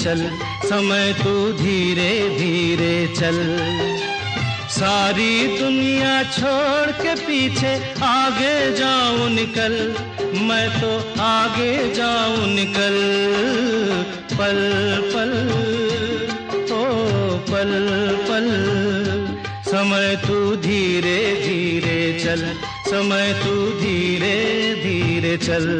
चल, समय तू धीरे धीरे चल। सारी दुनिया छोड़ के पीछे आगे जाऊं निकल, मैं तो आगे जाऊं निकल। पल पल ओ पल पल, समय तू धीरे धीरे चल, समय तू धीरे धीरे चल।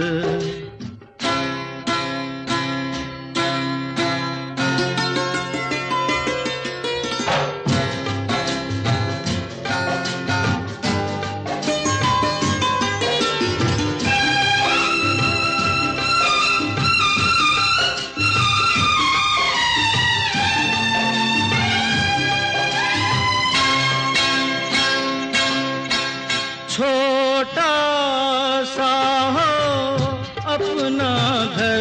छोटा सा हो अपना घर,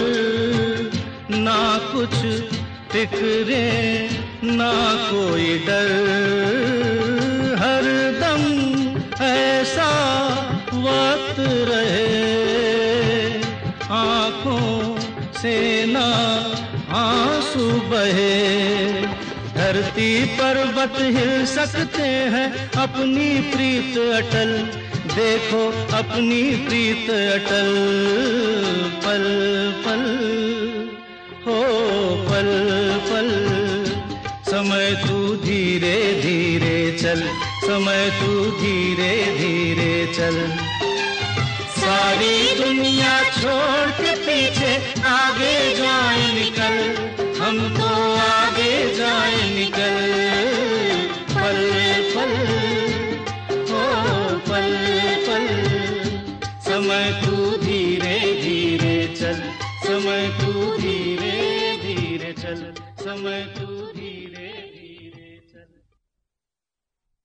ना कुछ फिक्रे ना कोई डर, हर दम ऐसा वक्त रहे, आँखों से ना आंसू बहे। धरती पर्वत हिल सकते हैं, अपनी प्रीत अटल, देखो अपनी प्रीत अटल। पल पल हो पल पल, समय तू धीरे धीरे चल, समय तू धीरे धीरे चल। सारी दुनिया छोड़ के पीछे आगे जाए निकल, हम तो आगे जाए निकल। पल पल हो पल पल, समय तू धीरे धीरे चल, समय तू धीरे धीरे चल, समय तू